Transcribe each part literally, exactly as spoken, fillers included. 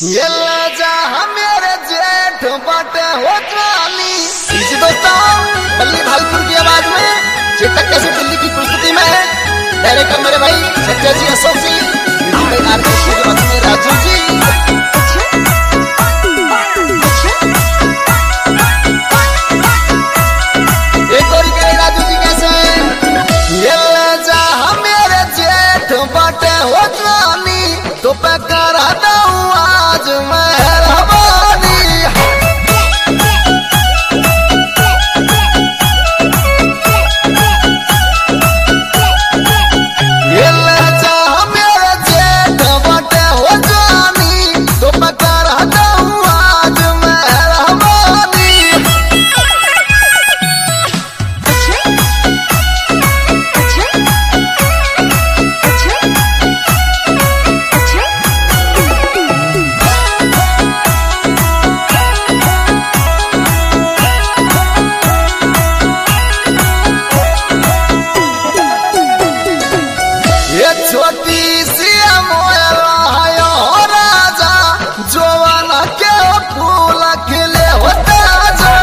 ये ले जा मेरे जेठ बटे हो जानी। इसी दोस्तों बल्ली भाईपुर की आवाज में चेतक कैसे दिल्ली की प्रस्तुति में डायरेक्टर मेरे भाई संजय जी, अशोक जी, भाई आर्केस्ट्रा के बाद में राजू जी। एक और कहे राजू जी कैसे ये ले जा मेरे जेठ बटे हो जानी तो पे करा दूं आज मेहरबानी। ये ले जा मेरे जेठ बटे हो जानी तो पे करा दूं आज मेहरबानी। छोटी सी मोया राजा जोवाना के फूल खिले होता जो।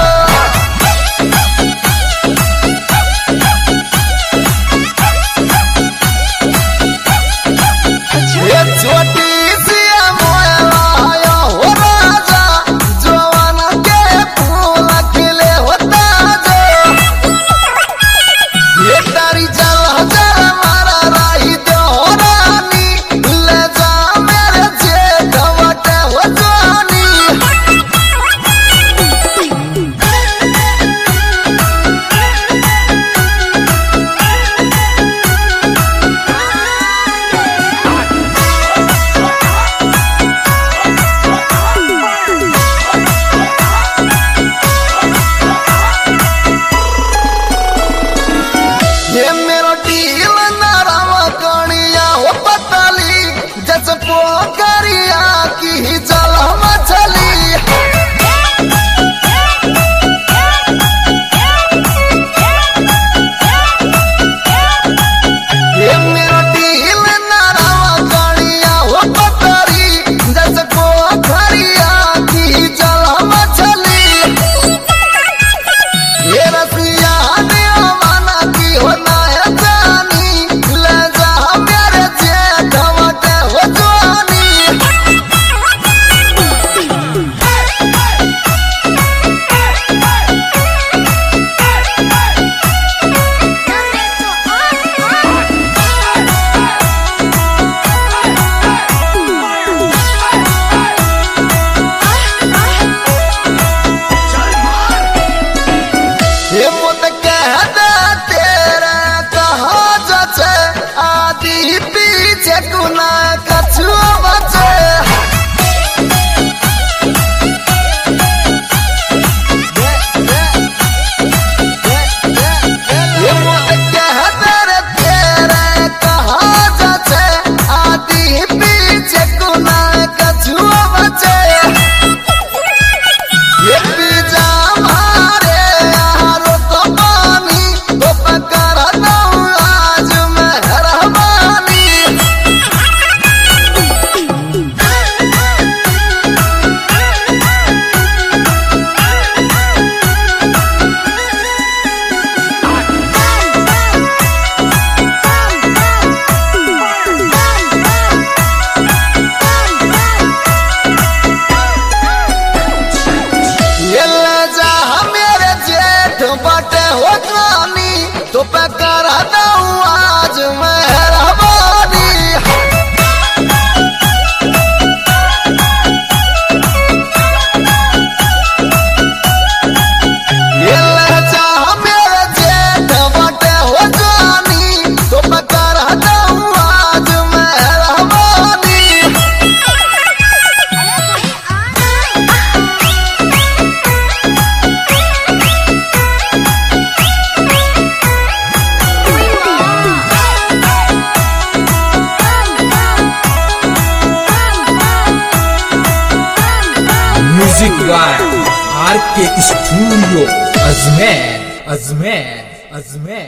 ये छोटी सी मोया राजा जोवाना के फूल खिले होता जो। ये तारी जल हजार मारा राही ये मेरो टील नरम कणिया हो पतली जस पोखरिया की जल मछली। ये मेरो टील नरम कणिया हो पतली जस पोखरिया की जल मछली। ये रसिया बटे हो जानी तो पे करा दूं आज मेहरबानी। ये ले जा मेरे जेठ बटे हो जानी तो पे करा दूं आज मेहरबानी। म्यूजिक बाय आर के स्टूडियो अजमेर अजमेर अजमेर।